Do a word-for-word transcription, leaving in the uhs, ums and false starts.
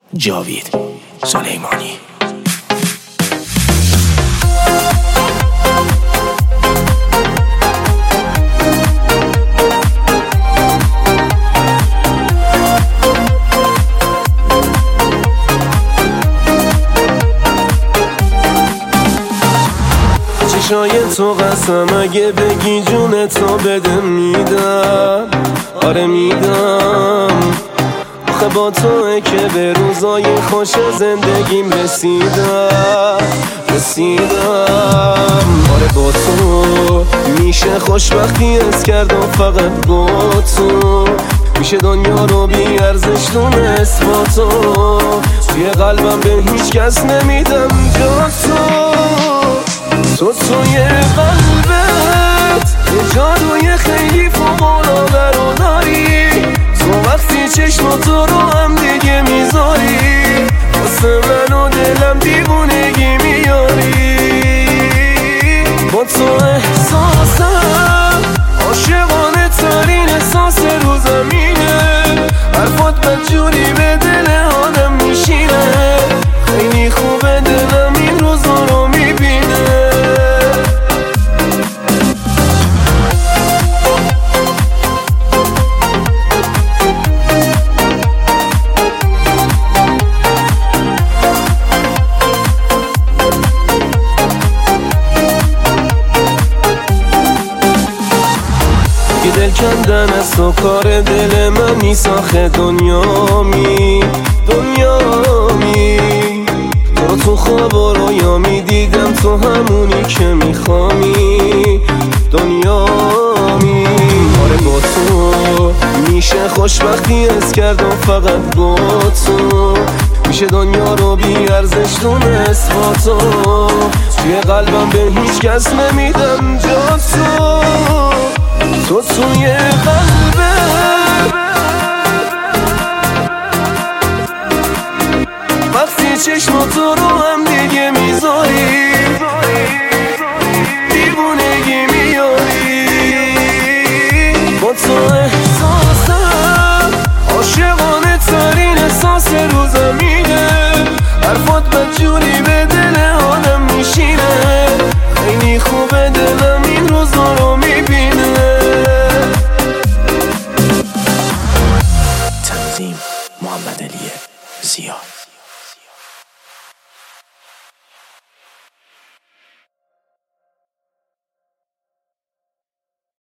جاوید سلیمانی. چشای تو قسم اگه بگی جون تو بده میدم، آره میدم. آخه با توه که به روزای خوش زندگیم رسیدم رسیدم آره با تو میشه خوشبختی از کردم، فقط با تو میشه دنیا رو بی ارزش دونست. با تو توی قلبم به هیچ کس نمیدم جا تو. تو توی قلبت یه جادوی خیلی فوق‌العاده رو داری. تو وقتی چشماتو رو هم دیگه میذاری، واسه من و دلم دیوونگی میاری. با تو احساسم عاشقانه ترین احساس رو زمینه. حرفات بدجوری به دل آدم میشینه، خیلی خوبه دلم این روزا رو میبینه. که دل کندن از تو کار دل من نیست، آخه دنیا می دنیا می تو رو تو خواب و رویا می دیدم، تو همونی که میخوامی دنیا می. آره با تو میشه خوشبختی از کردم، فقط با تو میشه دنیا رو بی ارزش دونست. با تو توی قلبم به هیچ کس نمیدم جا تو. تو توی قلبم وقتی چشماتو رو هم